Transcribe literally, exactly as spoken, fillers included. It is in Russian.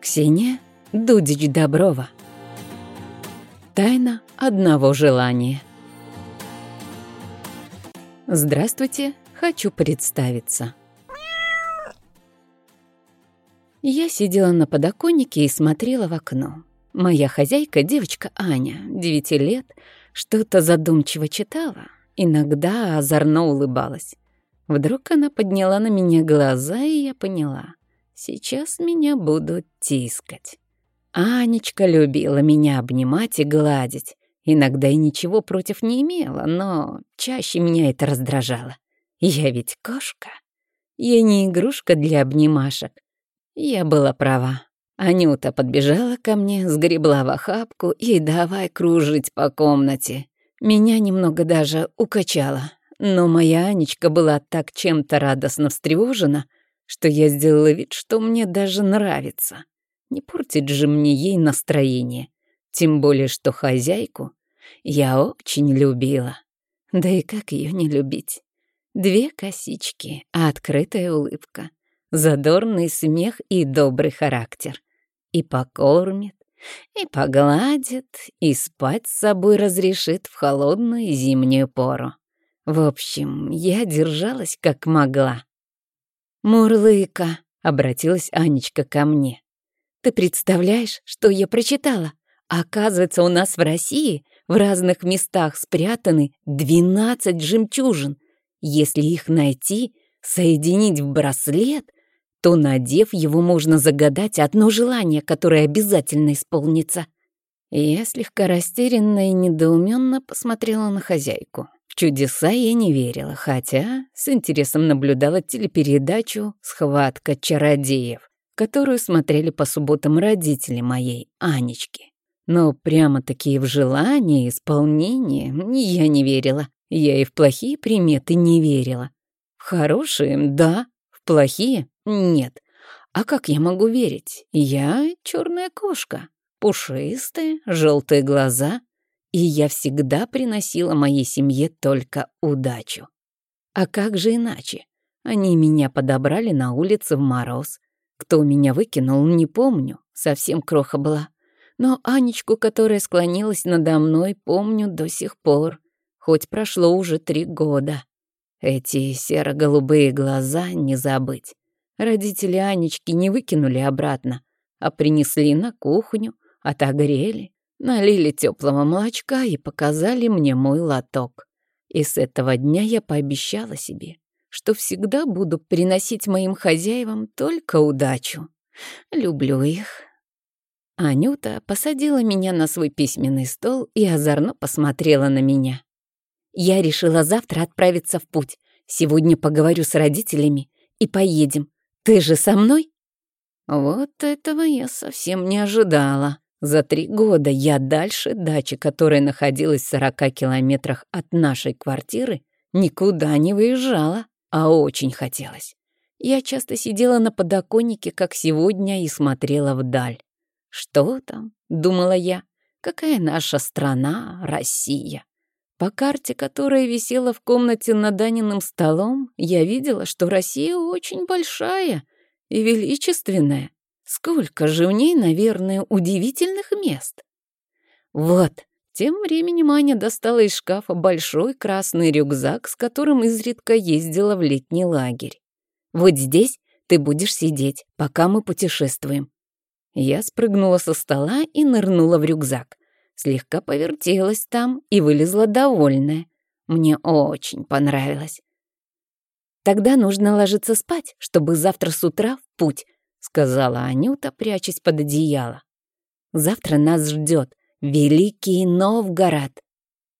Ксения Дудич-Доброва. Тайна одного желания. Здравствуйте, хочу представиться. Я сидела на подоконнике и смотрела в окно. Моя хозяйка, девочка Аня, девяти лет, что-то задумчиво читала, иногда озорно улыбалась. Вдруг она подняла на меня глаза, и я поняла. Сейчас меня будут тискать. Анечка любила меня обнимать и гладить. Иногда и ничего против не имела, но чаще меня это раздражало. Я ведь кошка. Я не игрушка для обнимашек. Я была права. Анюта подбежала ко мне, сгребла в охапку и давай кружить по комнате. Меня немного даже укачало. Но моя Анечка была так чем-то радостно встревожена, что я сделала вид, что мне даже нравится. Не портить же мне ей настроение. Тем более, что хозяйку я очень любила. Да и как ее не любить? Две косички, открытая улыбка, задорный смех и добрый характер. И покормит, и погладит, и спать с собой разрешит в холодную зимнюю пору. В общем, я держалась как могла. «Мурлыка», — обратилась Анечка ко мне. «Ты представляешь, что я прочитала? Оказывается, у нас в России в разных местах спрятаны двенадцать жемчужин. Если их найти, соединить в браслет, то, надев его, можно загадать одно желание, которое обязательно исполнится». Я слегка растерянно и недоуменно посмотрела на хозяйку. В чудеса я не верила, хотя с интересом наблюдала телепередачу «Схватка чародеев», которую смотрели по субботам родители моей Анечки. Но прямо-таки в желание, исполнение я не верила. Я и в плохие приметы не верила. В хорошие — да, в плохие — нет. А как я могу верить? Я черная кошка, пушистые, желтые глаза, и я всегда приносила моей семье только удачу. А как же иначе? Они меня подобрали на улице в мороз. Кто меня выкинул, не помню, совсем кроха была. Но Анечку, которая склонилась надо мной, помню до сих пор, хоть прошло уже три года. Эти серо-голубые глаза не забыть. Родители Анечки не выкинули обратно, а принесли на кухню, отогрели, налили теплого молочка и показали мне мой лоток. И с этого дня я пообещала себе, что всегда буду приносить моим хозяевам только удачу. Люблю их. Анюта посадила меня на свой письменный стол и озорно посмотрела на меня. «Я решила завтра отправиться в путь. Сегодня поговорю с родителями и поедем. Ты же со мной?» Вот этого я совсем не ожидала. За три года я дальше дачи, которая находилась в сорока километрах от нашей квартиры, никуда не выезжала, а очень хотелось. Я часто сидела на подоконнике, как сегодня, и смотрела вдаль. «Что там?» — думала я. «Какая наша страна, Россия?» По карте, которая висела в комнате над Аниным столом, я видела, что Россия очень большая и величественная. Сколько же в ней, наверное, удивительных мест. Вот, тем временем Аня достала из шкафа большой красный рюкзак, с которым изредка ездила в летний лагерь. «Вот здесь ты будешь сидеть, пока мы путешествуем». Я спрыгнула со стола и нырнула в рюкзак. Слегка повертелась там и вылезла довольная. Мне очень понравилось. «Тогда нужно ложиться спать, чтобы завтра с утра в путь», — сказала Анюта, прячась под одеяло. «Завтра нас ждет Великий Новгород».